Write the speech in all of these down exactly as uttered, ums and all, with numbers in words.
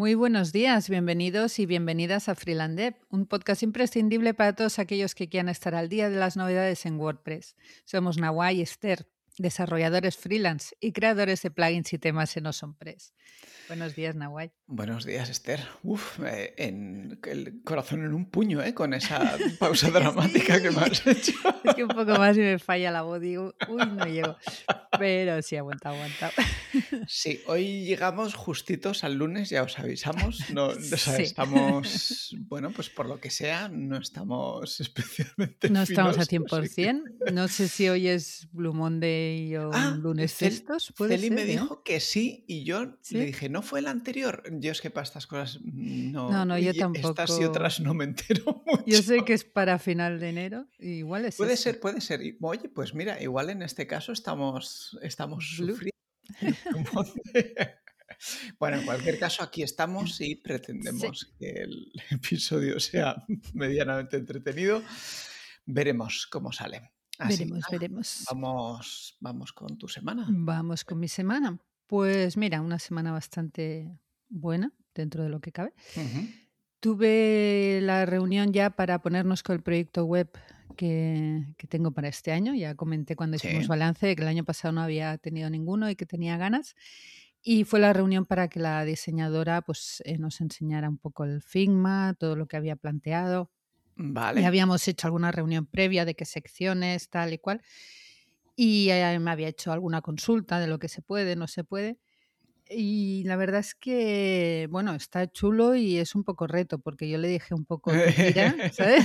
Muy buenos días, bienvenidos y bienvenidas a Freelandev, un podcast imprescindible para todos aquellos que quieran estar al día de las novedades en WordPress. Somos Nawai y Esther, desarrolladores freelance y creadores de plugins y temas en OsonPress. Buenos días, Nawai. Buenos días, Esther. Uf, eh, en el corazón en un puño, ¿eh? Con esa pausa dramática Sí. que me has hecho. Es que un poco más y me falla la voz, digo, uy, no llego. Pero sí, aguanta, aguanta. Sí, hoy llegamos justitos al lunes, ya os avisamos. No, o sea, Sí. estamos, bueno, pues por lo que sea, no estamos especialmente No estamos a finos. cien por Así que... ciento. No sé si hoy es Blue Monday o un Ah, lunes de Cel- estos, puede Celi me ser, ¿eh? dijo que sí y yo le ¿Sí? dije, ¿no fue el anterior? Yo es que para estas cosas mm, No, no, no, yo y estas y tampoco. otras no me entero Yo mucho. sé que es para final de enero, igual es Puede este. ser, puede ser. Y, oye, pues mira, igual en este caso estamos, estamos Blue. sufriendo en Blue Monday. Bueno, en cualquier caso, aquí estamos y Sí, pretendemos que el episodio sea medianamente entretenido. Veremos cómo sale. Así que veremos, nada, veremos. vamos, vamos con tu semana. Vamos con mi semana. Pues mira, una semana bastante buena dentro de lo que cabe. Ujú. Tuve la reunión ya para ponernos con el proyecto web que, que tengo para este año. Ya comenté cuando hicimos Sí, balance que el año pasado no había tenido ninguno y que tenía ganas. Y fue la reunión para que la diseñadora pues, eh, nos enseñara un poco el Figma, todo lo que había planteado. Ya vale. habíamos hecho alguna reunión previa de qué secciones, tal y cual. Y eh, me había hecho alguna consulta de lo que se puede, no se puede. Y la verdad es que, bueno, está chulo y es un poco reto, porque yo le dije un poco, tú tira, ¿sabes?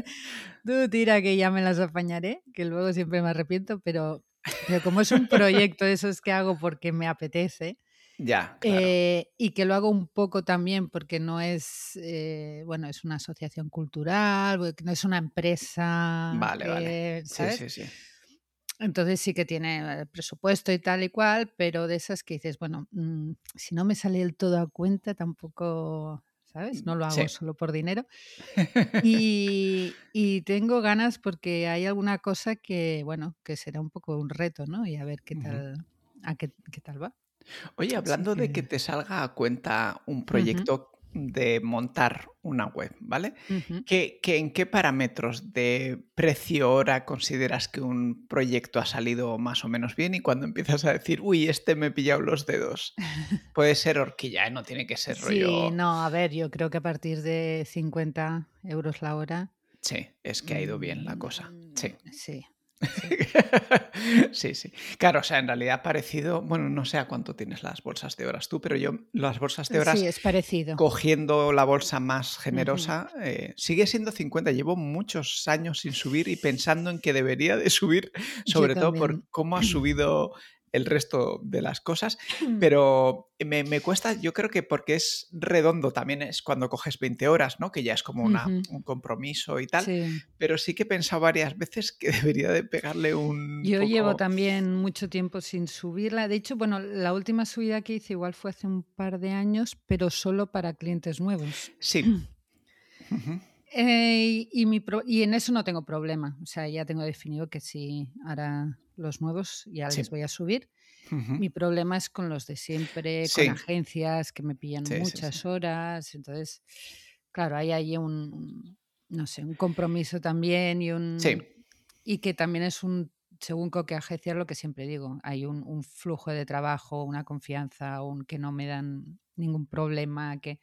Tú tira que ya me las apañaré, que luego siempre me arrepiento, pero, pero como es un proyecto de esos que hago porque me apetece, Ya, claro. eh, y que lo hago un poco también porque no es, eh, bueno, es una asociación cultural, porque no es una empresa Vale, vale. que, Sí, ¿sabes? sí, sí. Entonces sí que tiene eh, presupuesto y tal y cual, pero de esas que dices, bueno, mm, si no me sale del todo a cuenta, tampoco, ¿sabes? No lo hago Sí. solo por dinero. Y, y tengo ganas porque hay alguna cosa que, bueno, que será un poco un reto, ¿no? Y a ver qué Ujú. tal, a qué, qué tal va. Oye, Así hablando de que que. te salga a cuenta un Ujú, proyecto de montar una web, ¿vale? ujú. ¿Qué, qué- en qué parámetros de precio hora consideras que un proyecto ha salido más o menos bien? Y cuando empiezas a decir, uy, este me he pillado los dedos, puede ser horquilla, ¿eh? No tiene que ser Sí, rollo. no, a ver, yo creo que a partir de cincuenta euros la hora, Sí, es que ha ido bien la cosa. mm, Sí. sí, sí. Sí, sí. Claro, o sea, en realidad parecido, bueno, no sé a cuánto tienes las bolsas de horas tú, pero yo las bolsas de Sí, horas es parecido. cogiendo la bolsa más Ujú. generosa, eh, sigue siendo cincuenta. Llevo muchos años sin subir y pensando en que debería de subir, Yo sobre todo también. por cómo ha subido el resto de las cosas, pero me, me cuesta, yo creo que porque es redondo también es cuando coges veinte horas, ¿no? Que ya es como una, Ujú. un compromiso y tal, Sí. pero sí que he pensado varias veces que debería de pegarle un Yo llevo poco... también mucho tiempo sin subirla. De hecho, bueno, la última subida que hice igual fue hace un par de años, pero solo para clientes nuevos. Sí. Ujú. Eh, y, mi pro- y en eso no tengo problema. O sea, ya tengo definido que si ahora los nuevos ya les Sí. voy a subir. Ujú. Mi problema es con los de siempre, con Sí, agencias que me pillan sí, sí, sí. muchas horas. Entonces, claro, ahí hay un, un, no sé, un compromiso también y Sí. un y que también es un, según con qué agencia, lo que siempre digo, hay un, un flujo de trabajo, una confianza, un que no me dan ningún problema, que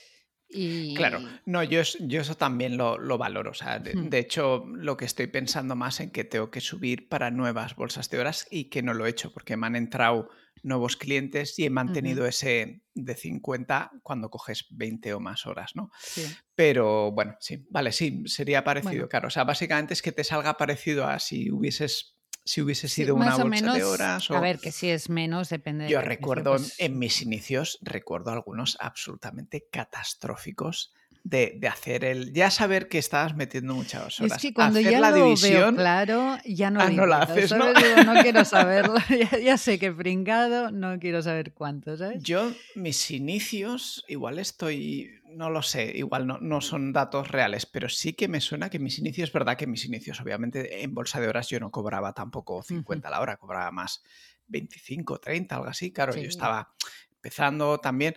Claro, y no, yo, es- yo eso también lo, lo valoro. O sea, de, mm, de hecho, lo que estoy pensando más en que tengo que subir para nuevas bolsas de horas y que no lo he hecho porque me han entrado nuevos clientes y he ujú, mantenido ese de cincuenta cuando coges veinte o más horas, ¿no? sí. Pero bueno, sí, vale, sí, sería parecido, Bueno, claro. O sea, básicamente es que te salga parecido a si hubieses, si hubiese sí, sido una más o bolsa de menos, horas a o... ver, que si es menos, depende de Yo qué precio, recuerdo en pues en mis inicios, recuerdo algunos absolutamente catastróficos de, de hacer el... Ya saber que estabas metiendo muchas y es horas. que cuando Hacer ya la lo veo división, claro, ya no ah, lo no la intento, haces, ¿no? ¿sabes? Digo, no quiero saberlo, ya, ya sé que pringado, no quiero saber cuánto, ¿sabes? Yo, mis inicios, igual estoy, no lo sé, igual no, no son datos reales, pero sí que me suena que mis inicios, es verdad que mis inicios, obviamente en bolsa de horas yo no cobraba tampoco Ujú, cincuenta la hora, cobraba más veinticinco, treinta, algo así. Claro, yo sí. estaba empezando también,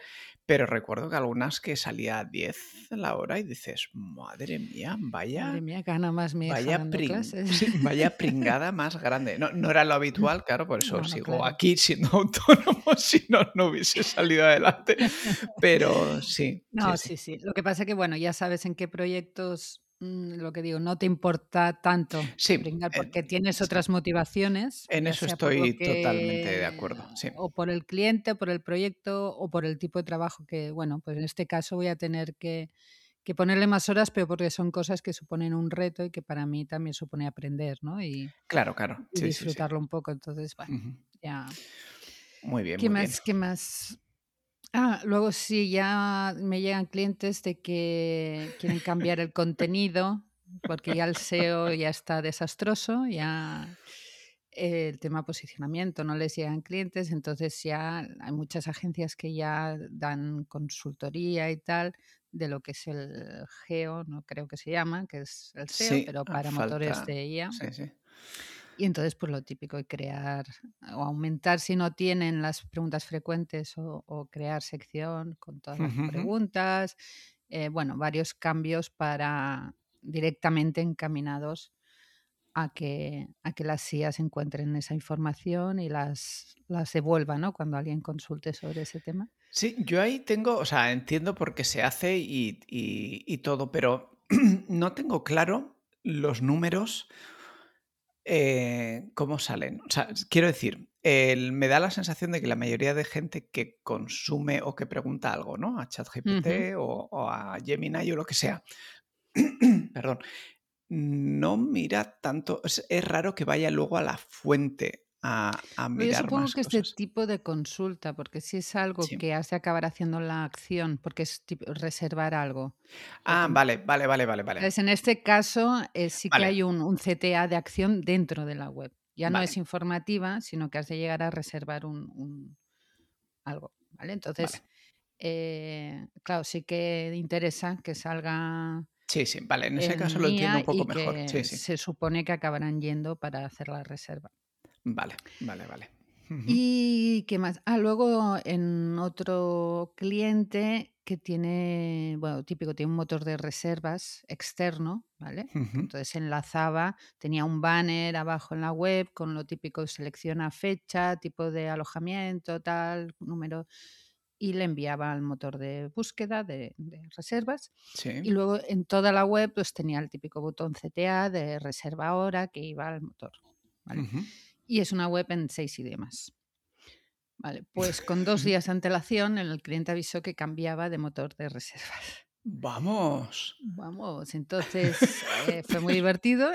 Pero recuerdo que algunas que salía a diez la hora y dices, madre mía, Madre vaya, mía, gana más mi hija vaya, dando pring- clases. sí, vaya pringada más grande. No, no era lo habitual, claro, por eso No, no, sigo claro. aquí siendo autónomo, si no, no hubiese salido adelante. Pero sí, sí, No, sí. sí, sí. Lo que pasa es que, bueno, ya sabes en qué proyectos, mm, lo que digo, no te importa tanto Sí, pringar en, porque tienes sí, otras motivaciones, en ya eso sea por lo estoy totalmente de que acuerdo. Sí, o por el cliente, o por el proyecto, o por el tipo de trabajo que, bueno, pues en este caso voy a tener que que ponerle más horas, pero porque son cosas que suponen un reto y que para mí también supone aprender, ¿no? Y claro, claro. y Sí, sí, sí. disfrutarlo un poco. Entonces, bueno, Ujú. ya. Muy bien, ¿Qué muy bien. más? ¿Qué más? Ah, luego sí, ya me llegan clientes de que quieren cambiar el contenido, porque ya el S E O ya está desastroso, ya el tema posicionamiento no les llegan clientes, entonces ya hay muchas agencias que ya dan consultoría y tal de lo que es el geo, no creo que se llama, que es el S E O, Sí, pero ah, para motores falta. de I A. Sí, sí. Y entonces, pues lo típico, de crear o aumentar si no tienen las preguntas frecuentes o, o crear sección con todas las Ujú, ujú. preguntas. Eh, bueno, varios cambios para directamente encaminados a que, a que las I As encuentren esa información y las, las devuelvan, ¿no? Cuando alguien consulte sobre ese tema. Sí, yo ahí tengo, o sea, entiendo por qué se hace y, y- y todo, pero no tengo claro los números, eh, cómo salen. O sea, quiero decir, el- me da la sensación de que la mayoría de gente que consume o que pregunta algo, ¿no? A Ujú. ChatGPT o, o a Gemini o lo que sea, perdón, no mira tanto, es, es raro que vaya luego a la fuente a, a Pero yo mirar supongo más que este cosas. tipo de consulta, porque si es algo Sí. que has de acabar haciendo la acción, porque es tipo reservar algo, Ah, porque vale, vale, vale, vale, vale. entonces, en este caso, eh, sí que Vale, hay un, un C T A de acción dentro de la web. Ya no es vale, informativa, sino que has de llegar a reservar un, un- algo, ¿vale? vale. Entonces, eh, claro, sí que interesa que salga Sí, sí, vale, en ese caso en lo entiendo I A un poco y mejor. Sí, que sí. se supone que acabarán yendo para hacer la reserva. Vale, vale, vale. Ujú, ¿Y qué más? Ah, luego en otro cliente que tiene, bueno, típico, tiene un motor de reservas externo, ¿vale? Que ujú. entonces enlazaba, tenía un banner abajo en la web con lo típico, selecciona fecha, tipo de alojamiento, tal, número, y le enviaba al motor de búsqueda de, de reservas. Y Sí. luego en toda la web pues tenía el típico botón C T A de reserva ahora que iba al motor, ¿vale? Ujú. Y es una web en seis idiomas. Vale, pues con dos días de antelación el cliente avisó que cambiaba de motor de reservas. Vamos. Vamos, entonces, eh, fue muy divertido.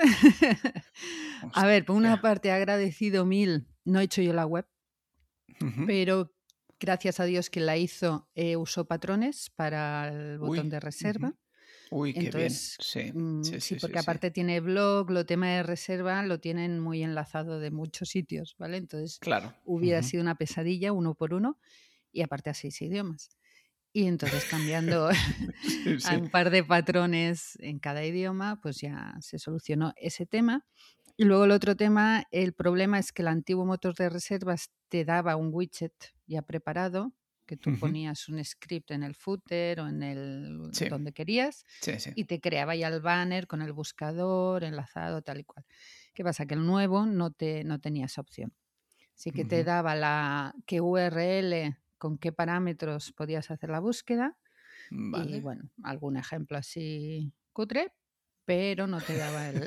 A ver, por una Hostia. parte agradecido mil, no he hecho yo la web, Ujú. pero gracias a Dios que la hizo, eh, usó patrones para el botón Uy. de Ujú. reserva. Uy, qué bien. Entonces, Sí, mm, sí, sí, sí, sí, porque sí. aparte tiene blog, lo tema de reserva lo tienen muy enlazado de muchos sitios, ¿vale? Entonces, Claro. hubiera Ujú. sido una pesadilla uno por uno y aparte a seis idiomas. Y entonces cambiando Sí, a sí. un par de patrones en cada idioma, pues ya se solucionó ese tema. Y luego el otro tema, el problema es que el antiguo motor de reservas te daba un widget ya preparado, que tú Ujú. ponías un script en el footer o en el Sí, donde querías sí, sí. y te creaba ya el banner con el buscador enlazado tal y cual. ¿Qué pasa? Que el nuevo no, te, no tenía esa opción. Sí que te Ujú. daba la qué U R L, con qué parámetros podías hacer la búsqueda y Vale. bueno, algún ejemplo así cutre, pero no te daba el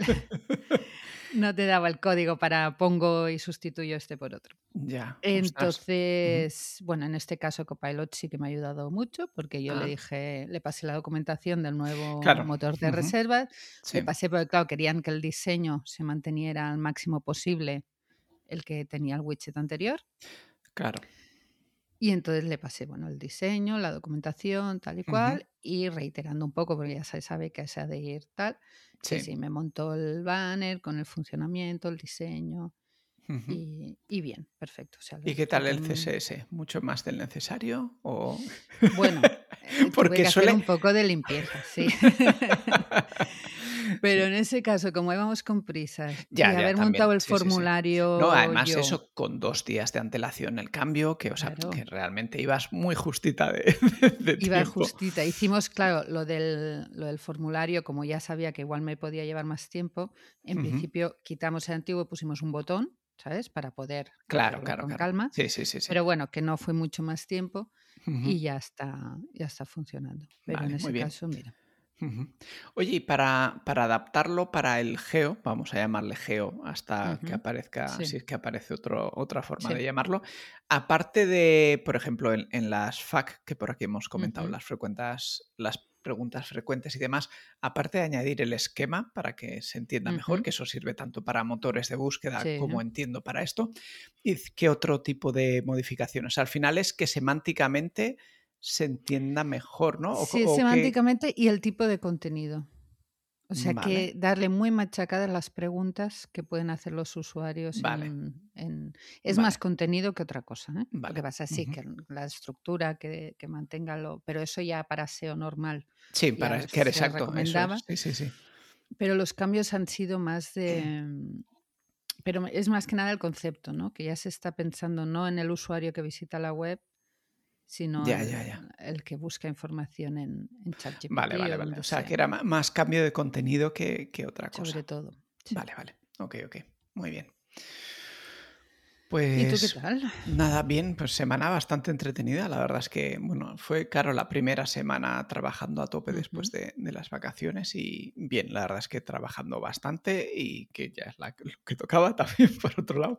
no te daba el código para pongo y sustituyo este por otro. Ya, ostras. Ujú. Entonces, bueno, en este caso Copilot sí que me ha ayudado mucho porque yo le Ah, dije, le pasé la documentación del nuevo claro. motor de Ujú. reservas, le Sí, pasé porque claro, querían que el diseño se manteniera al máximo posible el que tenía el widget anterior. claro. Y entonces le pasé, bueno, el diseño, la documentación, tal y Ujú. cual, y reiterando un poco, porque ya se sabe que se ha de ir tal. Sí, Sí. sí, me montó el banner con el funcionamiento, el diseño Ujú. y, y bien, perfecto. O sea, le ¿Y qué tal expliqué. el un- C S S? ¿Mucho más del necesario? ¿O... Bueno, eh, tuve Porque que hacer suele... un poco de limpieza, sí. Pero Sí. en ese caso, como íbamos con prisas y Ya, ya, haber montado también. el Sí, sí, sí. No, formulario además yo, eso con dos días de antelación el cambio, que, o sea, claro, que realmente ibas muy justita de de iba tiempo. justita. Hicimos, claro, lo del lo del formulario, como ya sabía que igual me podía llevar más tiempo, en Ujú. principio quitamos el antiguo y pusimos un botón, ¿sabes? Para poder Claro, hacerlo claro, con claro. calma, Sí, sí, sí, sí. pero bueno, que no fue mucho más tiempo Ujú. y ya está ya está funcionando. Pero en Vale, muy ese bien. caso, mira. Ujú. Oye, y para, para adaptarlo para el geo, vamos a llamarle geo hasta que Ujú. aparezca, Sí, si es que aparece otro, otra forma sí. de llamarlo, aparte de, por ejemplo, en, en las F A Q, que por aquí hemos comentado, Ujú, las frecuentas, las preguntas frecuentes y demás, aparte de añadir el esquema para que se entienda mejor, ujú. que eso sirve tanto para motores de búsqueda Sí. como entiendo para esto, ¿y qué otro tipo de modificaciones? Al final es que semánticamente se entienda mejor, ¿no? O, co- Sí, o que... semánticamente y el tipo de contenido. O sea, Vale. que darle muy machacadas las preguntas que pueden hacer los usuarios Vale, en en es más vale, contenido que otra cosa, ¿eh? Lo que vale. pasa sí, Ujú. que la estructura que que mantenga lo pero eso ya para S E O normal Sí, para ya es que se exacto, eso es. recomendaba, Sí, sí, sí. pero los cambios han sido más de mm, pero es más que nada el concepto, ¿no? Que ya se está pensando no en el usuario que visita la web, sino Ya, ya, el ya. el que busca información en en Vale, ChatGPT vale, o vale. O donde sea, que sea, era ma- más cambio de contenido que, que otra sobre cosa. todo, sí. Vale, vale. Ok, ok. Muy bien. ¿Y tú qué Pues tal? nada, bien, pues semana bastante entretenida. La verdad es que, bueno, fue claro la primera semana trabajando a tope después Ujú. de, de las vacaciones y bien, la verdad es que trabajando bastante y que ya es la, lo que tocaba también por otro lado.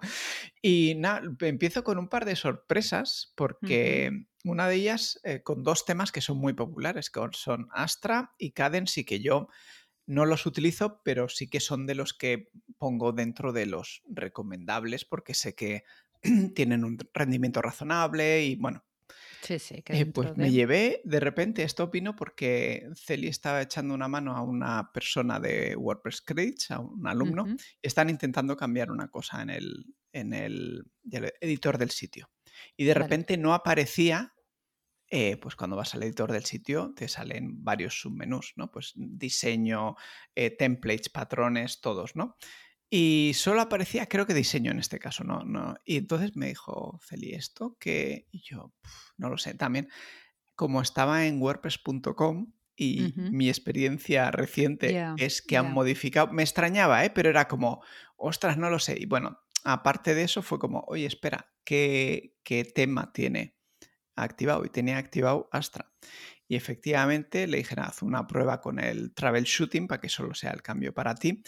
Y nada, empiezo con un par de sorpresas Ujú. porque una de ellas eh, con dos temas que son muy populares, que son Astra y Cadence y que yo no los utilizo, pero sí que son de los que pongo dentro de los recomendables porque sé que tienen un rendimiento razonable y bueno, Sí, sí, que eh, pues dentro me de llevé, de repente, esto opino porque Celi estaba echando una mano a una persona de WordPress Credits, a un alumno, ujú, y están intentando cambiar una cosa en el, en el, ya lo- editor del sitio. Y de vale. repente no aparecía, eh, pues cuando vas al editor del sitio te salen varios submenús, ¿no? Pues diseño, eh, templates, patrones, todos, ¿no? Y solo aparecía, creo que diseño en este caso, no, no. Y entonces me dijo, Celi, ¿esto qué? Y yo, "Puf, no lo sé, también como estaba en WordPress punto com y Ujú. mi experiencia reciente Ya, es que han ya. modificado, me extrañaba, ¿eh? Pero era como, ostras, no lo sé. Y bueno, aparte de eso fue como, oye, espera, ¿qué, qué tema tiene activado? Y tenía activado Astra. Y efectivamente le dije, "Nada, haz una prueba con el Troubleshooting para que solo sea el cambio para ti.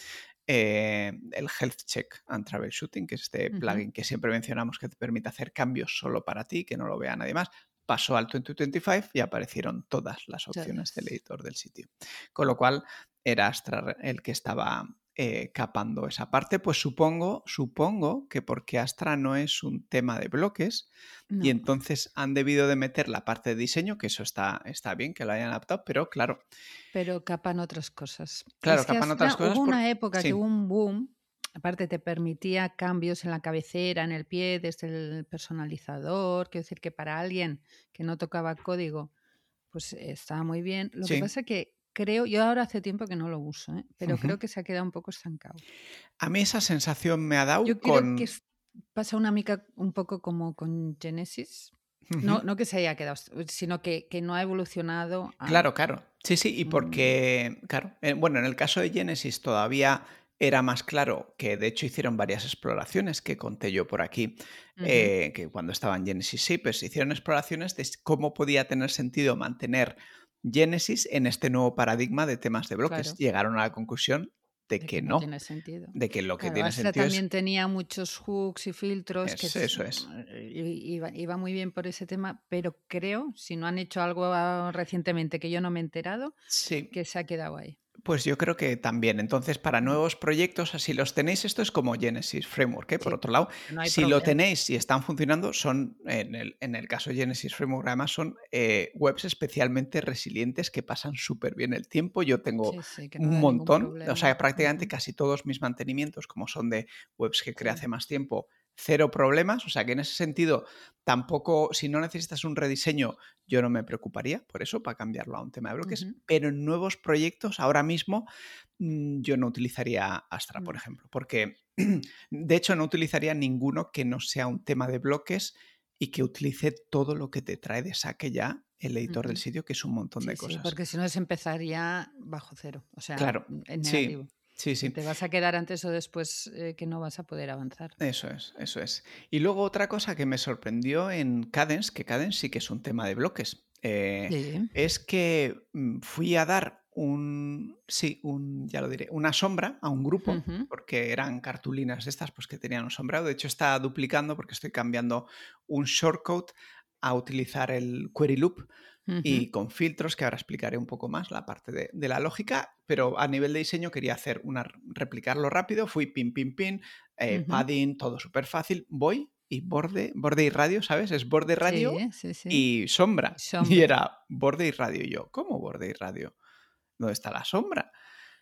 Eh, el Health Check and Troubleshooting, que es este Ujú. plugin que siempre mencionamos que te permite hacer cambios solo para ti, que no lo vea nadie más, pasó al dos mil veinticinco y aparecieron todas las opciones del Todas. editor del sitio. Con lo cual era Astra el que estaba eh, capando esa parte. Pues supongo, supongo que porque Astra no es un tema de bloques, y No, entonces han debido de meter la parte de diseño, que eso está, está bien que lo hayan adaptado, pero claro, pero capan otras cosas. claro, Es que capan otras Astra cosas hubo por... una época que hubo Sí, un boom, aparte te permitía cambios en la cabecera, en el pie, desde el personalizador, quiero decir que para alguien que no tocaba código, pues eh, estaba muy bien. Lo que sí. pasa que creo, yo ahora hace tiempo que no lo uso, ¿eh? Pero Ujú. creo que se ha quedado un poco estancado. A mí esa sensación me ha dado Yo creo que con... es pasa una mica un poco como con Genesis. Ujú. No no que se haya quedado, sino que que no ha evolucionado a Claro, claro. Sí, sí, y mm, porque, claro, eh, bueno, en el caso de Genesis todavía era más claro que de hecho hicieron varias exploraciones que conté yo por aquí, ujú, eh, que cuando estaba en Genesis sí, pues hicieron exploraciones de cómo podía tener sentido mantener Genesis en este nuevo paradigma de temas de bloques. claro, Llegaron a la conclusión de de que que no no, tiene sentido. de que lo que Claro, tiene Astra sentido también es, tenía muchos hooks y filtros que es es eso es. i iba iba muy bien por ese tema, pero creo, si no han hecho algo ah, recientemente que yo no me he enterado, Sí, que se ha quedado ahí. pues yo creo que también. Entonces, para Mm, nuevos proyectos, así los tenéis, esto es como Genesis Framework, ¿eh? Por sí, otro lado, no hay si lo problema. tenéis y están funcionando, son, en el, en el caso de Genesis Framework, además, son eh, webs especialmente resilientes que pasan súper bien el tiempo. Yo tengo Sí, sí, que no un da ningún montón, o problema. sea, prácticamente Ujú, casi todos mis mantenimientos, como son de webs que creé sí. hace más tiempo, cero problemas, o sea que en ese sentido tampoco, si no necesitas un rediseño, yo no me preocuparía por eso, para cambiarlo a un tema de bloques, Ujú. pero en nuevos proyectos ahora mismo mm, yo no utilizaría Astra, por Mm, ejemplo, porque de hecho no utilizaría ninguno que no sea un tema de bloques y que utilice todo lo que te trae de saque ya el editor del ujú. sitio, que es un montón Sí, de sí, cosas. porque si no se empezaría bajo cero, o sea, Claro, mm, en sí, negativo. sí, Y sí. te vas a quedar antes o después eh, que no vas a poder avanzar. Eso es, eso es. Y luego otra cosa que me sorprendió en Cadence, que Cadence sí que es un tema de bloques, eh, Sí. es que mm, fui a dar un, sí, un, ya lo diré, una sombra a un grupo, Ujú, porque eran cartulinas de estas, pues que tenían un sombreado. De hecho, está duplicando porque estoy cambiando un shortcode a utilizar el query loop ujú. y con filtros, que ahora explicaré un poco más la parte de, de la lógica, pero a nivel de diseño quería hacer una, replicarlo rápido, fui pin, pin, pin, eh, Ujú. padding, todo súper fácil, voy y borde, borde y radio, ¿sabes? Es borde, radio Sí, sí, sí. y sombra. Y Sombra. era borde y radio. Y yo, ¿cómo borde y radio? ¿Dónde está la sombra?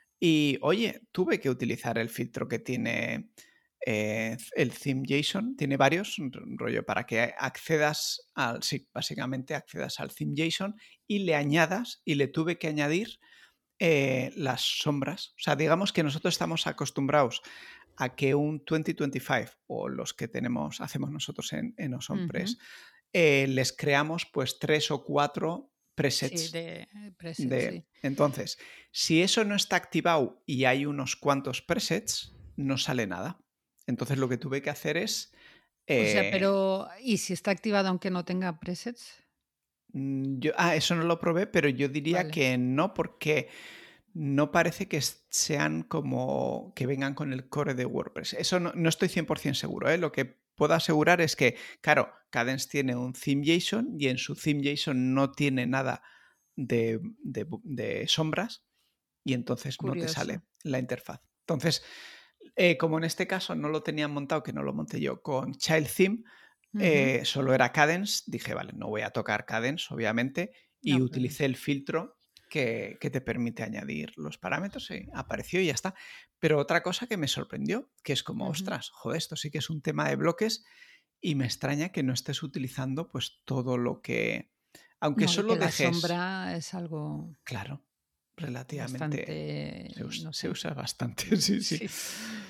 Y oye, tuve que utilizar el filtro que tiene eh, el theme JSON. Tiene varios, r- rollo, para que accedas al, sí, básicamente accedas al theme JSON y le añadas, y le tuve que añadir eh, las sombras. O sea, digamos que nosotros estamos acostumbrados a que un veinte veinticinco o los que tenemos, hacemos nosotros en, en Ujú. OsonPress, eh, les creamos pues tres o cuatro Sí, presets de eh, preset, de... sí. Entonces, si eso no está activado y hay unos cuantos presets, no sale nada. Entonces lo que tuve que hacer es... O sea, eh, pero ¿y si está activado aunque no tenga presets? mm, yo, ah, eso no lo probé, pero yo diría Vale. que no, porque no parece que sean como que vengan con el core de WordPress. Eso no, no estoy cien por ciento seguro. ¿eh? Lo que puedo asegurar es que, claro, Cadence tiene un theme JSON y en su theme JSON no tiene nada de, de, de sombras y entonces no te Curioso. sale la interfaz. Entonces, eh, como en este caso no lo tenían montado, que no lo monté yo con Child Theme, Ujú. eh, solo era Cadence, dije, vale, no voy a tocar Cadence, obviamente, y No, pero utilicé el filtro que, que te permite añadir los parámetros y apareció y ya está. Pero otra cosa que me sorprendió, que es como, ujú. ostras, joder, esto sí que es un tema de bloques y me extraña que no estés utilizando pues todo lo que, aunque No, y solo que la dejes, sombra es algo claro, relativamente bastante, se, us- no se sé. usa bastante, sí, sí. Sí.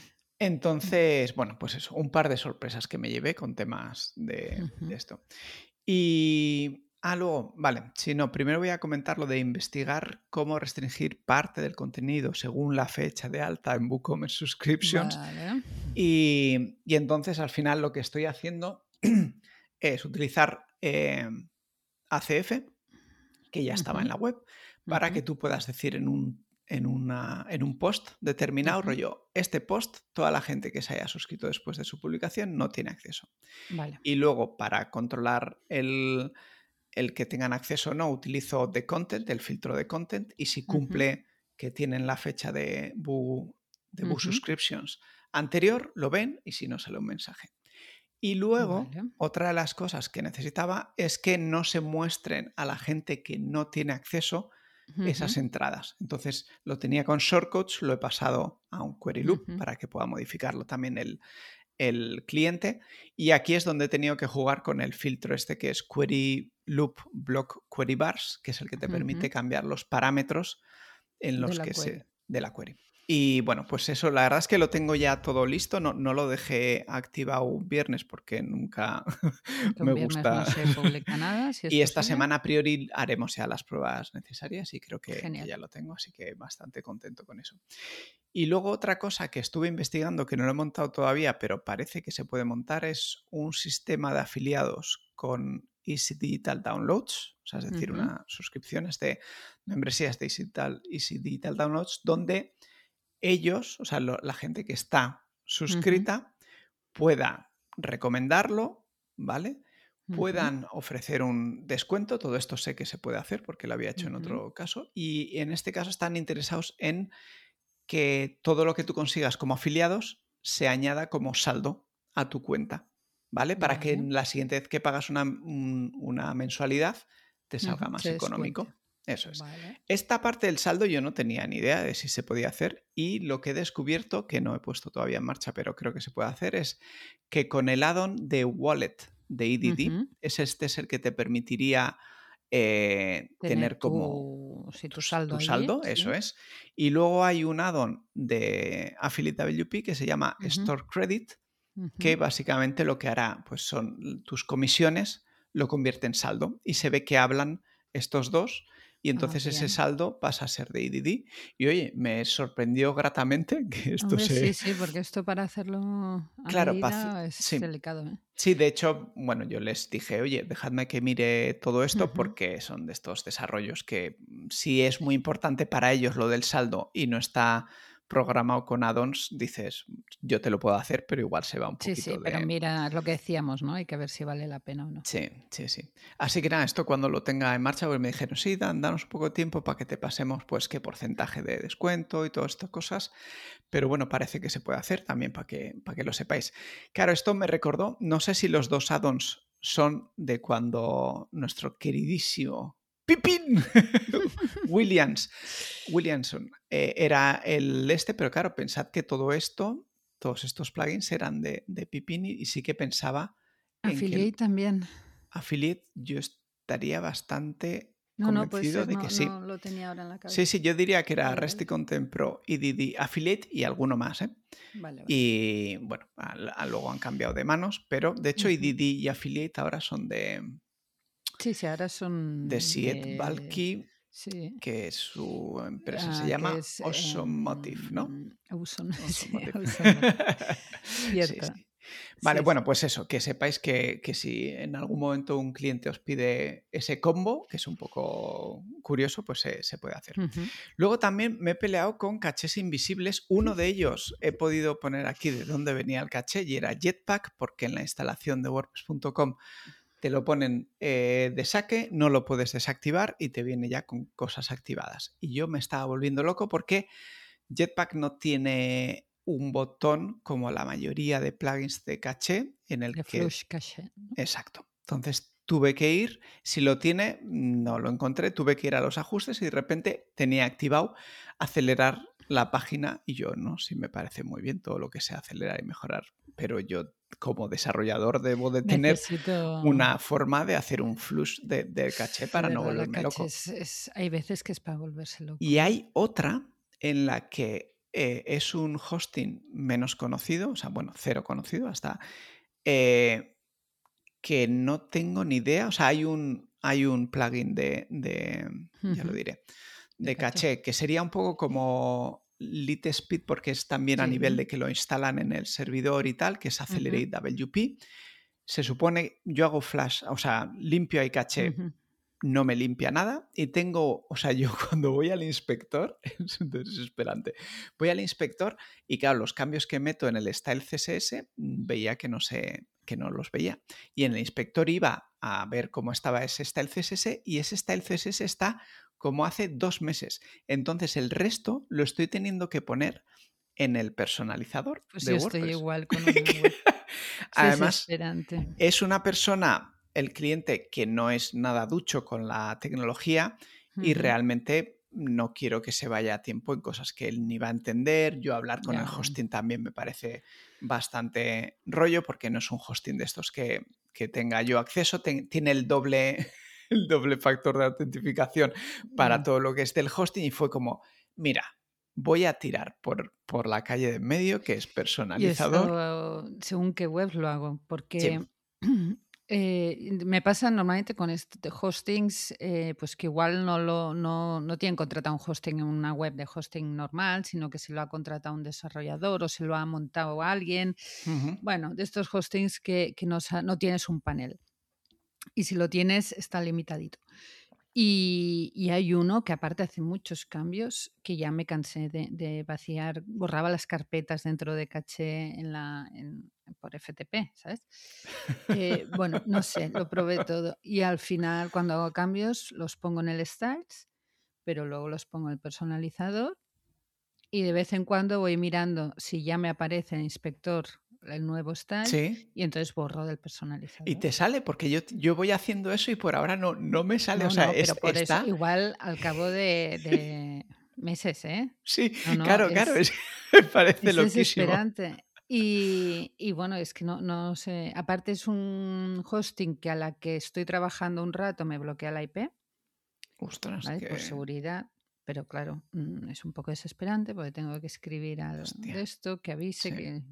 Mm. Entonces, bueno, pues eso, un par de sorpresas que me llevé con temas de, de Ujú. esto. Y, ah, luego, vale, si no, primero voy a comentar lo de investigar cómo restringir parte del contenido según la fecha de alta en WooCommerce Subscriptions. Vale. Y, y entonces, al final, lo que estoy haciendo es utilizar eh, A C F, que ya estaba en Ujú, la web, para ujú, que tú puedas decir en un, en una, en un post determinado, ujú. rollo, este post, toda la gente que se haya suscrito después de su publicación no tiene acceso. Vale. Y luego, para controlar el, el que tengan acceso o no, utilizo The Content, el filtro de content, y si Ujú, cumple que tienen la fecha de Boo, de Boo ujú. Subscriptions anterior, lo ven y si no, sale un mensaje. Y luego, Vale. otra de las cosas que necesitaba es que no se muestren a la gente que no tiene acceso Ujú, esas entradas. Entonces lo tenía con shortcodes, lo he pasado a un query loop ujú. para que pueda modificarlo también el, el cliente. Y aquí es donde he tenido que jugar con el filtro este que es query loop block query bars, que es el que te Ujú. permite cambiar los parámetros en De los la que query. se de la query. Y bueno, pues eso, la verdad es que lo tengo ya todo listo, no, no lo dejé activado un viernes porque nunca Porque me un viernes no gusta. se publica nada, si es Y esta posible. semana a priori haremos ya las pruebas necesarias y creo que, que Genial. ya lo tengo, así que bastante contento con eso. Y luego otra cosa que estuve investigando que no lo he montado todavía, pero parece que se puede montar, es un sistema de afiliados con Easy Digital Downloads, o sea, es decir, Ujú, unas suscripciones de membresías de Easy Digital, Easy Digital Downloads, donde ellos, o sea, lo- la gente que está ujú, suscrita, pueda recomendarlo, ¿vale? ujú, Puedan ofrecer un descuento, todo esto sé que se puede hacer porque lo había hecho en ujú. otro caso, y en este caso están interesados en que todo lo que tú consigas como afiliados se añada como saldo a tu cuenta, ¿vale? Para que Vale. en la siguiente vez que pagas una, un- una mensualidad te salga Ujú. Se más descuente. económico. Eso es. Vale. Esta parte del saldo yo no tenía ni idea de si se podía hacer y lo que he descubierto, que no he puesto todavía en marcha, pero creo que se puede hacer, es que con el add-on de Wallet de E D D, Ujú. es este es el que te permitiría eh, Tener tener como tu, sí, tu, tu saldo tu allí, saldo, eso sí. es. Y luego hay un add-on de Affiliate W P que se llama Ujú, Store Credit, ujú. que básicamente lo que hará pues son tus comisiones, lo convierte en saldo y se ve que hablan estos dos y Ah, entonces ese bien. saldo pasa a ser de E D D. Y oye, me sorprendió gratamente que esto Hombre, sí, se... sí, porque esto para hacerlo a Claro, pa- medida es sí, delicado, ¿eh? sí, de hecho, bueno, yo les dije, oye, dejadme que mire todo esto Ujú. porque son de estos desarrollos que mm, si es muy importante para ellos lo del saldo y no está programado con add-ons, dices, yo te lo puedo hacer, pero igual se va un Sí, sí, poquito pero de... mira, es lo que decíamos, ¿no? Hay que ver si vale la pena o no. Sí, sí, sí. Así que nada, esto cuando lo tenga en marcha, pues me dijeron, sí, Dan, danos un poco de tiempo para que te pasemos pues qué porcentaje de descuento y todas estas cosas. Pero bueno, parece que se puede hacer también para que, para que lo sepáis. Claro, esto me recordó, no sé si los dos add-ons son de cuando nuestro queridísimo Pippin Williams, Williamson eh, era el este, pero claro, pensad que todo esto, todos estos plugins eran de, de Pippin y, y sí que pensaba en que el Affiliate también. Affiliate yo estaría bastante No, no, puede convencido ser, de que no, no sí. lo tenía ahora en la Sí, cabeza. sí, yo diría que era Vale, vale. Resti Content Pro, E D D, Affiliate y alguno más, ¿eh? Vale, vale. Y bueno, al- al- luego han cambiado de manos, pero de hecho Ujú. E D D y Affiliate ahora son de, Sí, sí, ahora de son Syed de... Balki, Sí, que su empresa se ah, que llama es Osomotive, ¿no? em, Awesome, sí, Osomotive. Awesome. Sí, Cierto. sí. Vale, Sí, bueno, sí. pues eso, que sepáis que, que si en algún momento un cliente os pide ese combo, que es un poco curioso, pues se, se puede hacer. Ujú. Luego también me he peleado con cachés invisibles. Uno de ellos he podido poner aquí de dónde venía el caché y era Jetpack, porque en la instalación de WordPress punto com te lo ponen eh, de saque, no lo puedes desactivar y te viene ya con cosas activadas. Y yo me estaba volviendo loco porque Jetpack no tiene un botón como la mayoría de plugins de caché en el De que... Flush Cache, ¿no? Exacto. Entonces tuve que ir, si lo tiene, no lo encontré, tuve que ir a los ajustes y de repente tenía activado acelerar la página y yo, no, sí me parece muy bien todo lo que sea acelerar y mejorar, pero yo como desarrollador debo de tener Necesito... una forma de hacer un flush de, de caché De para no verdad, la volverme caché loco. es, es- hay veces que es para volverse Y loco, ¿eh? hay otra en la que eh, es un hosting menos conocido, o sea, bueno, cero conocido hasta, eh, que no tengo ni idea. O sea, hay un, hay un plugin de, de, ya lo Ujú. diré, De de caché. caché, que sería un poco como Litespeed, porque es también a Sí. nivel de que lo instalan en el servidor y tal, que es Ujú, Accelerate W P. Se supone, yo hago flash, o sea, limpio y caché, ujú. no me limpia nada y tengo, o sea, yo cuando voy al inspector, es desesperante, voy al inspector y claro, los cambios que meto en el style C S S veía que no sé, que no los veía. Y en el inspector iba a ver cómo estaba ese style C S S y ese style C S S está como hace dos meses. Entonces el resto lo estoy teniendo que poner en el personalizador Pues de yo estoy WordPress. igual con una web. Es Además, desesperante. es una persona, el cliente, que no es nada ducho con la tecnología y Ujú. realmente no quiero que se vaya a tiempo en cosas que él ni va a entender. Yo hablar con el Ya, ya. hosting también me parece bastante rollo porque no es un hosting de estos que, que tenga yo acceso. Ten- tiene el doble, el doble factor de autentificación para Ya. todo lo que es del hosting y fue como, mira, voy a tirar por, por la calle de en medio, que es Y personalizador. eso según qué web lo hago, Sí. porque eh, me pasa normalmente con este hostings, eh, pues que igual no, lo, no, no tienen contratado un hosting en una web de hosting normal, sino que se lo ha contratado un desarrollador o se lo ha montado alguien. Ujú. Bueno, de estos hostings que, que no, sa- no tienes un panel. Y si lo tienes, está limitadito. Y, y hay uno que aparte hace muchos cambios que ya me cansé de, de vaciar, borraba las carpetas dentro de caché en la, en- por F T P, ¿sabes? Eh, bueno, no sé, lo probé todo y al final cuando hago cambios los pongo en el Styles, pero luego los pongo en el personalizador y de vez en cuando voy mirando si ya me aparece el inspector el nuevo style, Sí. y entonces borro del ¿Y personalizador. te sale? Porque yo, yo voy haciendo eso y por ahora no, no me sale. O No, sea, no, es- pero por eso, está. igual al cabo de, de meses, ¿eh? Sí, No, no, claro, claro. es, Es, me parece es loquísimo. desesperante. Y, y bueno, es que no, no sé. Aparte es un hosting que a la que estoy trabajando un rato me bloquea la I P, Ostras, ¿vale? Por que. seguridad. Pero claro, mm, es un poco desesperante porque tengo que escribir al de Hostia. esto, que avise, Sí. que...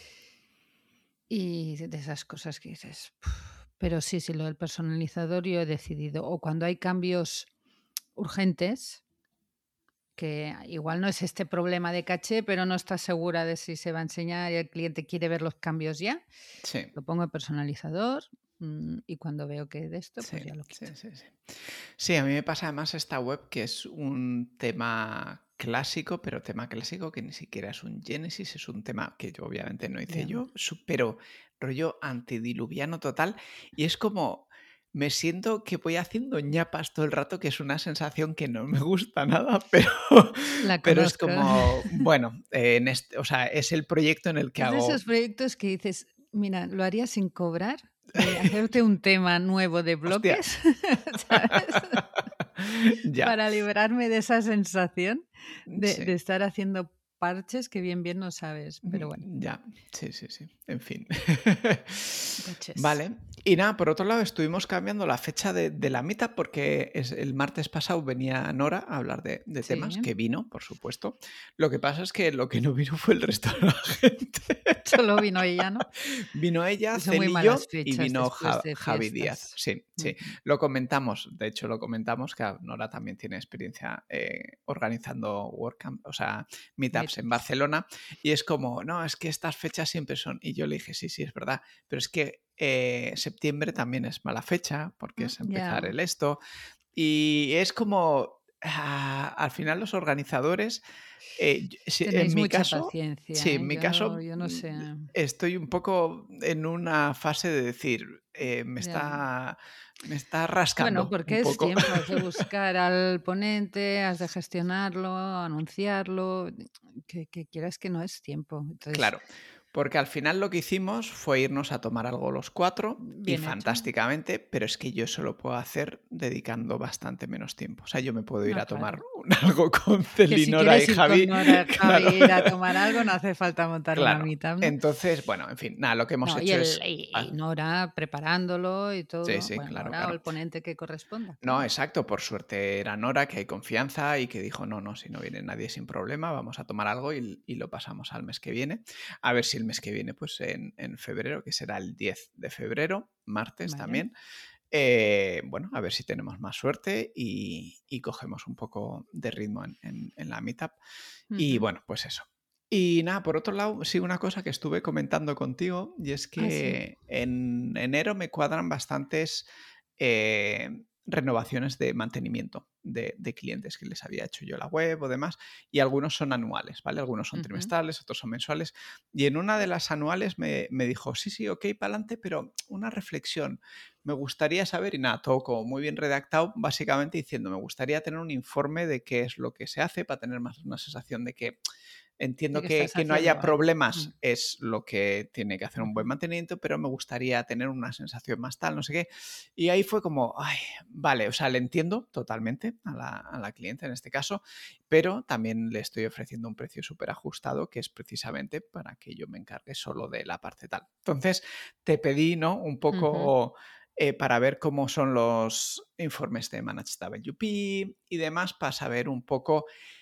Y de de esas cosas que dices. "Puf". Pero sí, sí, lo del personalizador yo he decidido. O cuando hay cambios urgentes, que igual no es este problema de caché, pero no estás segura de si se va a enseñar y el cliente quiere ver los cambios ya, Sí. lo pongo en personalizador, mm, y cuando veo que de esto, Sí, pues ya lo sí, quito. sí, sí. Sí, a mí me pasa además esta web que es un tema clásico, pero tema clásico que ni siquiera es un Genesis, es un tema que yo obviamente no hice Ya. yo, su- pero rollo antidiluviano total. Y es como, me siento que voy haciendo ñapas todo el rato, que es una sensación que no me gusta nada, pero, La pero es conozco. como, bueno, eh, en este, o sea, es el proyecto en el que Es de esos hago, proyectos que dices: "Mira, lo haría sin cobrar", de hacerte un tema nuevo de hostia. bloques, ¿sabes? Ya, Para librarme de esa sensación de de sí. estar haciendo parches que bien, bien no sabes, Ujú, pero bueno, ya, sí, sí, sí. En fin. baches. Vale. Y nada, por otro lado, estuvimos cambiando la fecha de, de la mitad porque es, el martes pasado venía Nora a hablar de, de temas, Sí, que vino, por supuesto. Lo que pasa es que lo que no vino fue el resto de la gente. solo vino ella, ¿no? Vino ella, Y son muy malas Celillo y fechas vino después Ja- de Javi Díaz. fiestas. Sí, sí. Ujú. Lo comentamos, de hecho lo comentamos, que Nora también tiene experiencia eh, organizando WordCamp, o sea, meetups en Meetups. Barcelona. Y es como, no, es que estas fechas siempre son. Y yo le dije, sí, sí, es verdad. Pero es que eh, septiembre también es mala fecha, porque Mm, es ya, empezar el esto. Y es como, ah, al final los organizadores, eh, yo- si- en tenéis mi mucha caso, sí, paciencia, en ¿eh? mi Yo caso yo no mm, sé. estoy un poco en una fase de decir, eh, me Ya. está, me está Bueno, rascando un porque es poco. tiempo, has de buscar al ponente, has de gestionarlo, anunciarlo, que que quieras que no es tiempo. Entonces, Claro, porque al final lo que hicimos fue irnos a tomar algo los cuatro y bien hecho. fantásticamente, pero es que yo eso lo puedo hacer dedicando bastante menos tiempo. O sea, yo me puedo ir No, a tomar claro. un algo con Que si Celinora y quieres ir con Javi, Nora, Javi, claro, ir a tomar algo, no hace falta montar una claro. meetup, ¿no? Entonces, bueno, en fin, nada, lo que hemos No, y hecho el es... y y ah, Nora preparándolo y sí, todo. sí, Bueno, claro, Nora o claro. el ponente que corresponda, No, claro. exacto, por suerte era Nora, que hay confianza y que dijo, no, no, si no viene nadie sin problema, vamos a tomar algo y, y lo pasamos al mes que viene. A ver si el mes que viene, pues en, en febrero, que será el diez de febrero, martes Vale. también, eh, bueno, a ver si tenemos más suerte y, y cogemos un poco de ritmo en, en- en la meetup. Y Ujú. bueno, pues eso. Y nada, por otro lado, sí, una cosa que estuve comentando contigo, y es Ah, sí. que en enero me cuadran bastantes eh, renovaciones de mantenimiento de, de clientes que les había hecho yo la web o demás, y algunos son anuales, ¿vale? Algunos son Ujú. trimestrales, otros son mensuales. Y en una de las anuales me, me dijo, sí, sí, ok, para adelante, pero una reflexión. Me gustaría saber, y nada, todo como muy bien redactado, básicamente diciendo, me gustaría tener un informe de qué es lo que se hace para tener más una sensación de que De entiendo que que, estás que no haciendo haya algo. Mm, problemas es lo que tiene que hacer un buen ujú. mantenimiento, pero me gustaría tener una sensación más tal, no sé qué. Y ahí fue como, ay, vale, o sea, le entiendo totalmente a la, a la cliente en este caso, pero también le estoy ofreciendo un precio súper ajustado que es precisamente para que yo me encargue solo de la parte tal. Entonces, te pedí, ¿no? Un Ujú. poco eh, para ver cómo son los informes de Managed W P y demás, para saber un poco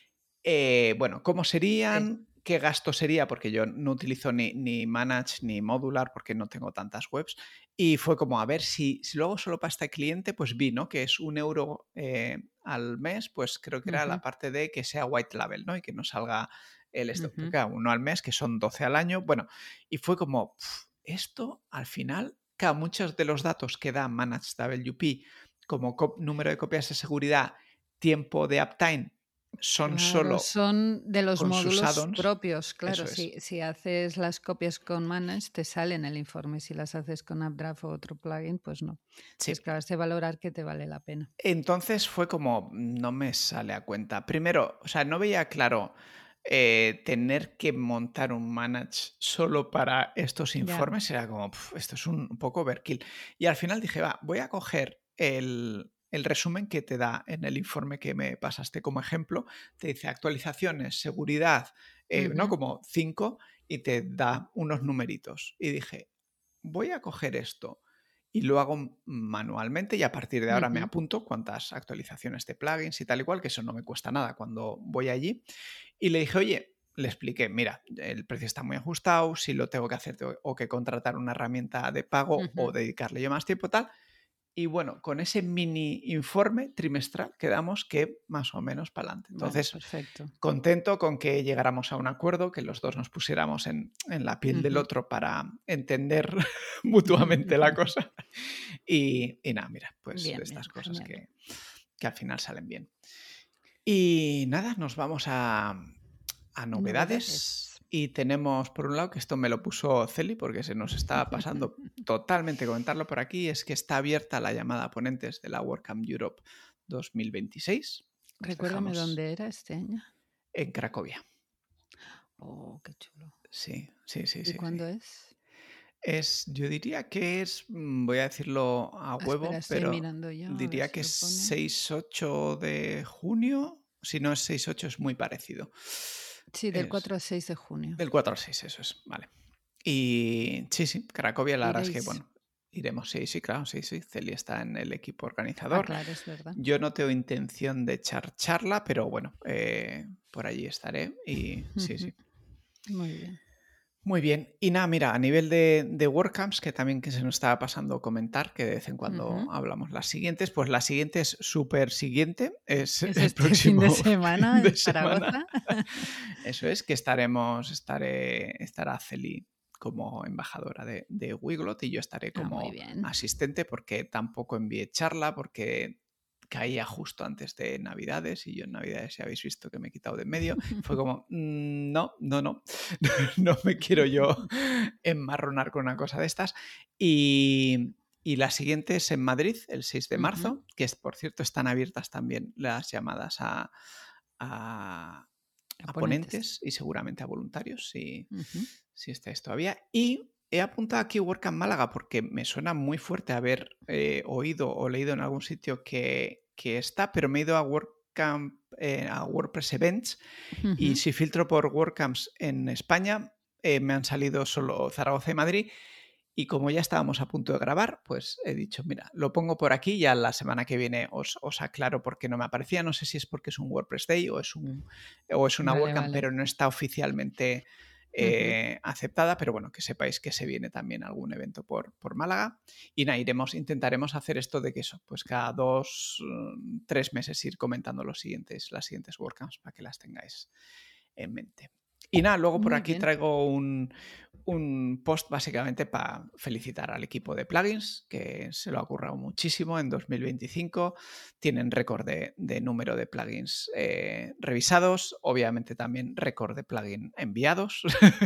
eh, bueno, ¿cómo Sí. serían? ¿Qué gasto sería? Porque yo no utilizo ni, ni Manage ni Modular porque no tengo tantas webs. Y fue como, a ver, si, si luego solo para este cliente, pues vi, ¿no? Que es un euro eh, al mes, pues creo que era Ujú, la parte de que sea white label, ¿no? Y que no salga el esto. Pero ujú. claro, uno al mes, que son doce al año. Bueno, y fue como, pf, esto al final, claro, muchos de los datos que da Manage W P, como co- número de copias de seguridad, tiempo de uptime, son Claro, solo son de los con sus módulos add-ons. propios. Claro, Eso es. si, si haces las copias con Manage, te sale en el informe. Si las haces con AppDraft o otro plugin, pues no. Sí. Entonces, claro, has de valorar que te vale la pena. Entonces fue como, no me sale a cuenta. Primero, o sea, no veía claro eh, tener que montar un manage solo para estos Ya. informes era como, "Puf, esto es un, un poco overkill". Y al final dije, va, voy a coger el, el resumen que te da en el informe que me pasaste como ejemplo. Te dice actualizaciones, seguridad, eh, ¿no? Ujú, Como cinco, y te da unos numeritos. Y dije, voy a coger esto y lo hago manualmente y a partir de ahora me ujú. apunto cuántas actualizaciones de plugins y tal y cual, que eso no me cuesta nada cuando voy allí. Y le dije, oye, le expliqué, mira, el precio está muy ajustado, si lo tengo que hacer tengo o que contratar una herramienta de pago o Ujú. dedicarle yo más tiempo, tal. Y bueno, con ese mini informe trimestral quedamos que más o menos para adelante. Vale, Entonces, perfecto. contento con que llegáramos a un acuerdo, que los dos nos pusiéramos en, en la piel del Ujú. otro para entender mutuamente la cosa. Y, y nada, mira, pues de Bien, estas bien, cosas genial. que, que al final salen bien. Y nada, nos vamos a, a novedades. Novedades. Y tenemos, por un lado, que esto me lo puso Celi porque se nos está pasando totalmente comentarlo por aquí, es que está abierta la llamada a ponentes de la WordCamp Europe dos mil veintiséis. Os Recuérdame dejamos dónde era este año. en Cracovia. Oh, qué chulo. Sí, sí, sí, ¿Y sí, sí. cuándo es? Es, yo diría que es, mm, voy a decirlo a Ah, espera, huevo, estoy pero mirando yo a ver diría si que es lo pone. seis ocho de junio. Si no es seis ocho es muy parecido. Sí, del Es cuatro al seis de junio. del cuatro al seis, eso es, vale. Y sí, sí, Cracovia, la verdad es que, Iréis. bueno, iremos, sí, sí, claro, sí, sí. Celi está en el equipo Ah, organizador. claro, es verdad. Yo no tengo intención de echar charla, pero bueno, eh, por allí estaré y sí, Ujú. sí. Muy bien. Muy bien. Y nada, mira, a nivel de, de WordCamps, que también que se nos estaba pasando comentar, que de vez en cuando Ujú. hablamos las siguientes, pues la siguiente es súper siguiente, es Es el este fin de próximo fin semana de en semana. Zaragoza. Eso es, que estaremos, estaré, estará Celi como embajadora de, de Wiglot y yo estaré Ah, muy como bien. asistente porque tampoco envié charla, porque caía justo antes de Navidades y yo en Navidades ya habéis visto que me he quitado de en medio. Fue como, "Mm, no, no, no, no me quiero yo enmarronar con una cosa de estas". Y, y la siguiente es en Madrid, el seis de Ujú. marzo, que es, por cierto, están abiertas también las llamadas a, a, A a ponentes. ponentes y seguramente a voluntarios, si, Ujú. si estáis todavía. Y he apuntado aquí WordCamp Málaga porque me suena muy fuerte haber eh, oído o leído en algún sitio que, que está, pero me he ido a WordCamp, eh, a WordPress Events, y Ujú. si filtro por WordCamps en España, eh, me han salido solo Zaragoza y Madrid. Y como ya estábamos a punto de grabar, pues he dicho, mira, lo pongo por aquí, ya la semana que viene os, os aclaro por qué no me aparecía. No sé si es porque es un WordPress Day o es, un, o es una Vale, WordCamp, vale. pero no está oficialmente Ujú. eh, aceptada. Pero bueno, que sepáis que se viene también algún evento por, por Málaga. Y nada, iremos, intentaremos hacer esto de que eso, pues cada dos, mm, tres meses ir comentando los siguientes, las siguientes WordCamps para que las tengáis en mente. Y nada, luego por Muy aquí bien. traigo un, un post básicamente para felicitar al equipo de plugins, que se lo ha currado muchísimo en dos mil veinticinco. Tienen récord de, de número de plugins eh, revisados, obviamente también récord de plugin enviados.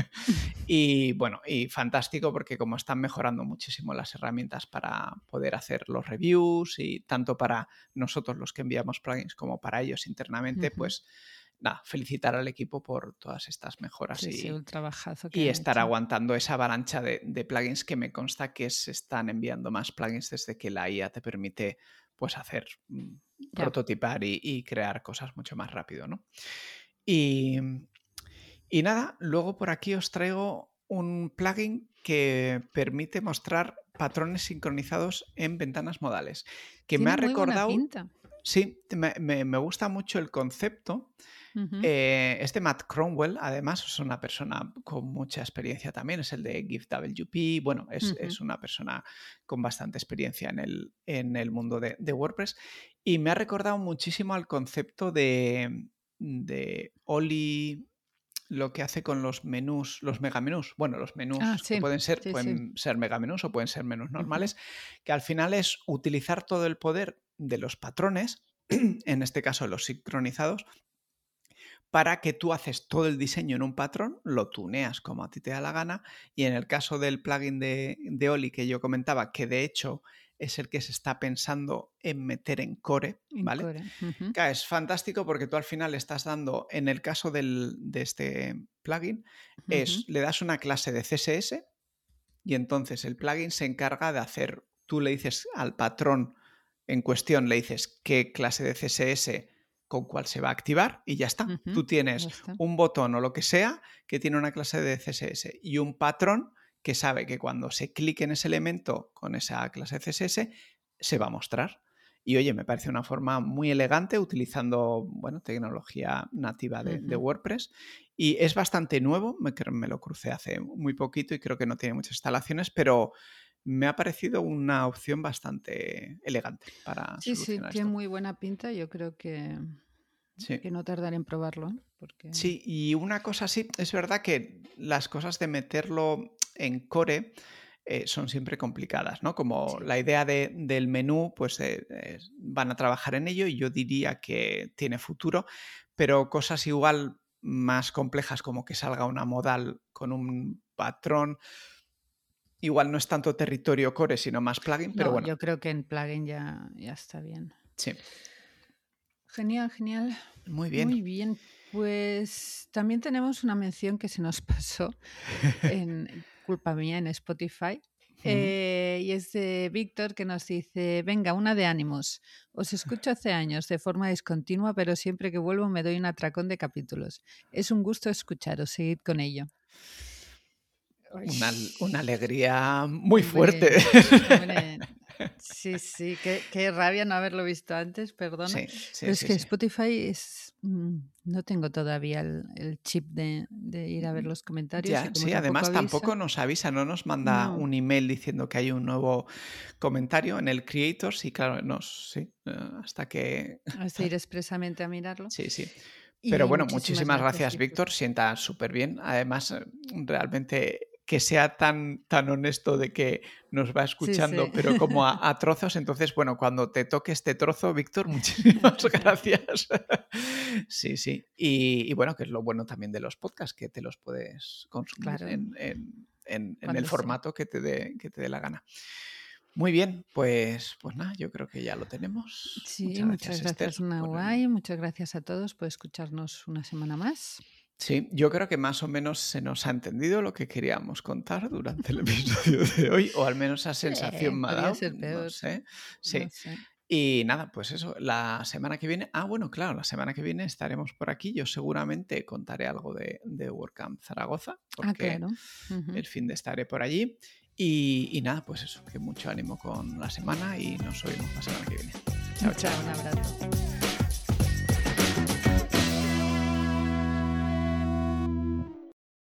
Y bueno, y fantástico porque como están mejorando muchísimo las herramientas para poder hacer los reviews y tanto para nosotros los que enviamos plugins como para ellos internamente, Ujú. pues nada, felicitar al equipo por todas estas mejoras Sí, sí, y, un trabajazo que y han estar hecho. aguantando esa avalancha de, de plugins que me consta que se están enviando más plugins desde que la I A te permite pues hacer, mm, Ya. prototipar y, y crear cosas mucho más rápido, ¿no? Y, y nada, luego por aquí os traigo un plugin que permite mostrar patrones sincronizados en ventanas modales, que me ha Tiene muy buena recordado, pinta. sí, me, me- me gusta mucho el concepto. Ujú. Eh, este Matt Cromwell, además, es una persona con mucha experiencia también, es el de GiveWP, bueno, es, Ujú. es una persona con bastante experiencia en el, en el mundo de, de WordPress y me ha recordado muchísimo al concepto de, de Oli, lo que hace con los menús, los megamenús. Bueno, los Ah, menús que sí, pueden ser, sí, sí. pueden ser megamenús o pueden ser menús Ujú. normales, que al final es utilizar todo el poder de los patrones, en este caso los sincronizados, para que tú haces todo el diseño en un patrón, lo tuneas como a ti te da la gana, y en el caso del plugin de, de Oli que yo comentaba, que de hecho es el que se está pensando en meter en Core, En ¿vale? Core. Uh-huh. Claro, es fantástico porque tú al final le estás dando, en el caso del, de este plugin, es, Uh-huh. le das una clase de C S S y entonces el plugin se encarga de hacer, tú le dices al patrón en cuestión, le dices qué clase de C S S con cuál se va a activar y ya está. Uh-huh. Tú tienes Ya está. un botón o lo que sea que tiene una clase de C S S y un patrón que sabe que cuando se clique en ese elemento con esa clase de C S S se va a mostrar. Y oye, me parece una forma muy elegante utilizando, bueno, tecnología nativa de, uh-huh. de WordPress y es bastante nuevo, me, me lo crucé hace muy poquito y creo que no tiene muchas instalaciones, pero me ha parecido una opción bastante elegante para sí, solucionar sí, tiene esto. muy buena pinta, yo creo que, sí. que no tardaré en probarlo. Porque... Sí, y una cosa sí, es verdad que las cosas de meterlo en Core eh, son siempre complicadas, ¿no? Como sí. La idea de, del menú, pues eh, eh, van a trabajar en ello y yo diría que tiene futuro, pero cosas igual más complejas como que salga una modal con un patrón, igual no es tanto territorio Core, sino más plugin, pero no, bueno. Yo creo que en plugin ya, ya está bien. Sí. Genial, genial. Muy bien. Muy bien. Pues también tenemos una mención que se nos pasó en culpa mía en Spotify. Eh, y es de Víctor que nos dice, venga, una de ánimos. Os escucho hace años de forma discontinua, pero siempre que vuelvo me doy un atracón de capítulos. Es un gusto escucharos, seguid con ello. Una, una alegría muy hombre, fuerte. Hombre, sí, sí, qué, qué rabia no haberlo visto antes, perdona. Sí, sí, pero es sí, que sí. Spotify es... Mmm, no tengo todavía el, el chip de, de ir a ver los comentarios. Ya, y como sí, tampoco además avisa, tampoco nos avisa, no nos manda no. un email diciendo que hay un nuevo comentario en el Creators y claro, nos, sí, hasta que... Hasta ir expresamente a mirarlo. Sí, sí. Y Pero bueno, muchísimas, muchísimas gracias, gracias Víctor. Víctor. Sienta súper bien. Además, realmente que sea tan, tan honesto de que nos va escuchando, sí, sí. pero como a, a trozos. Entonces, bueno, cuando te toque este trozo, Víctor, muchísimas gracias. Sí, sí. Y, y bueno, que es lo bueno también de los podcasts, que te los puedes consumir claro. en, en, en, en el formato que te dé que te dé la gana. Muy bien, pues, pues nada, yo creo que ya lo tenemos. Sí, muchas gracias, muchas gracias Esther, Nahuay, el... muchas gracias a todos por escucharnos una semana más. Sí, yo creo que más o menos se nos ha entendido lo que queríamos contar durante el episodio de hoy, o al menos esa sensación eh, me ha podría dado, ser peor. no sé. Sí. No sé. Y nada, pues eso, la semana que viene, ah, bueno, claro, la semana que viene estaremos por aquí. Yo seguramente contaré algo de, de WordCamp Zaragoza, porque ah, claro. uh-huh. el fin de estaré por allí. Y, y nada, pues eso, que mucho ánimo con la semana y nos oímos la semana que viene. Chao, chao. Un abrazo.